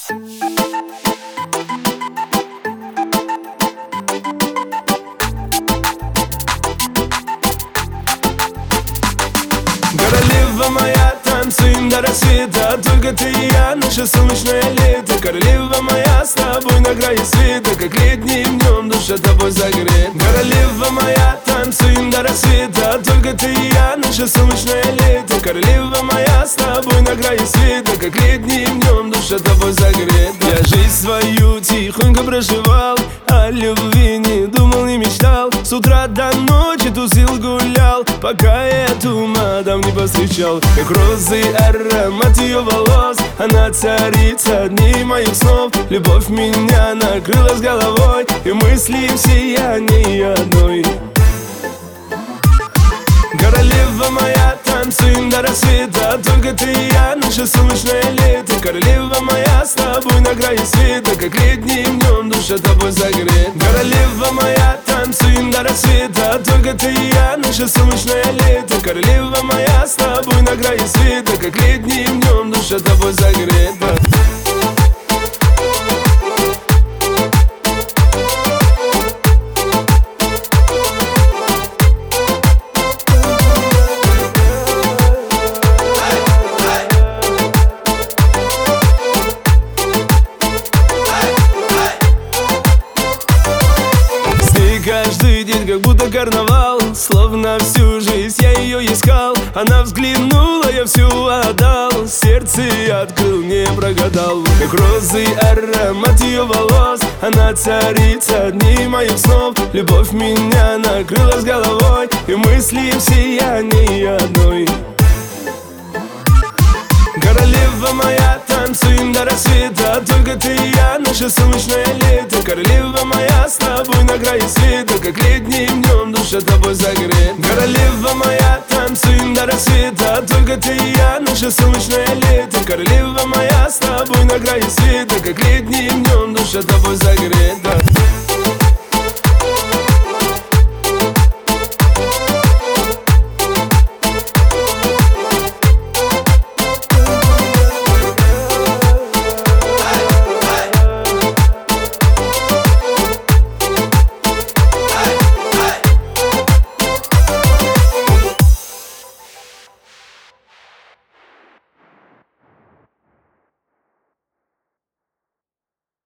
Королева моя, танцуем до рассвета, только ты и я, наше солнечное лето. Королева моя, с тобой на краю света, как летним днем душа тобой согрета. Королева моя, танцуем до рассвета, только ты и я, наше солнечное лето. Королева моя, с тобой на краю света, как летним днем душа тобой согрета. Я жизнь свою тихонько проживал, о любви не думал, не мечтал. С утра до ночи тусил, гулял, пока эту мадам не повстречал. Как розы аромат ее волос, она царица дней моих снов. Любовь меня накрыла с головой, и мысли в сиянии одной. Королева моя, танцуем до рассвета, только ты и я, наше солнечное лето. Королева моя, с тобой на краю света, как летним днем душа тобой согрета. Королева моя, танцуем до рассвета, только ты и я, наше солнечное лето. Королева моя, с тобой на краю света, как летним днем душа тобой согрета. Каждый день как будто карнавал, словно всю жизнь я ее искал. Она взглянула, я всю отдал, сердце открыл, не прогадал. Как розы аромат ее волос, она царица дней моих снов. Любовь меня накрыла с головой, и мысли в сиянии одной. Королева моя, танцуем до рассвета, только ты и я, наше солнечное лето. Королева моя, с тобой на краю света, как летним днем душа тобой согрета. Королева моя, танцуем до рассвета, только ты и я, наше солнечное лето. Королева моя, с тобой на краю света, как летним днем душа тобой согрета.